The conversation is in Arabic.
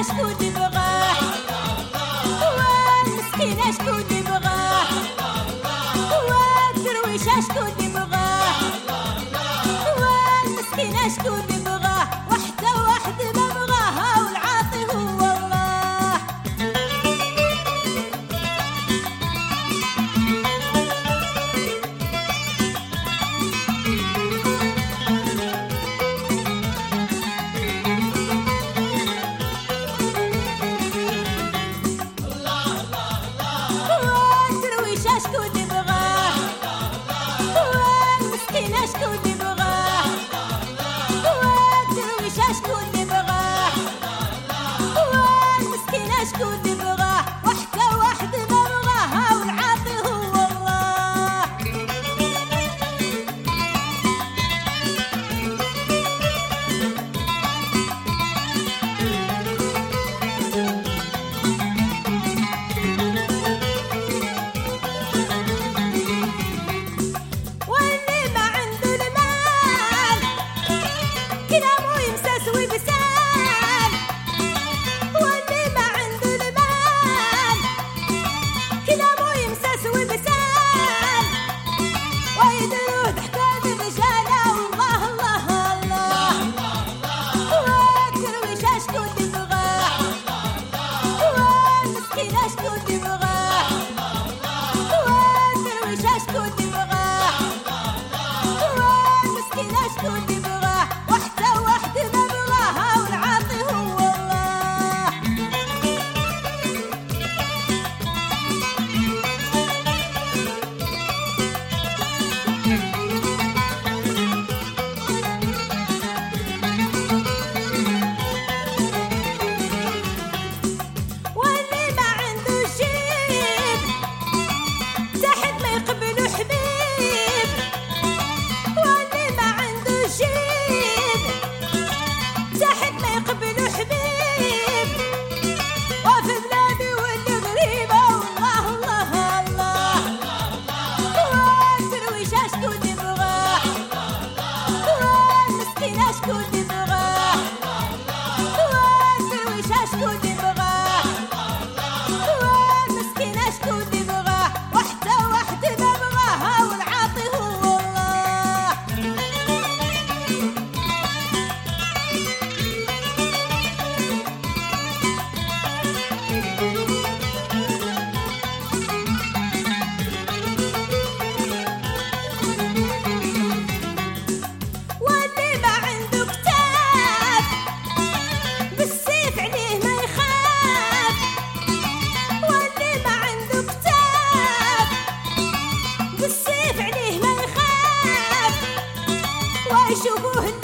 شكون يبغاه والمسكين شكون يبغاه والدرويش شكون يبغاه والمسكين شكون يبغاه وحده واحد ما بغاها والعاطي هو الله. شكون يبغاه والمسكين شكون يبغاه والدرويش شكون يبغاه والمسكين شكون يبغاه وحده واحد ما بغاها والعاطي هو الله. شكون يبغاه والدرويش شكون يبغاه والمسكين شكون يبغاه وحده واحد ما بغاها والعاطي هو الله. شوفوه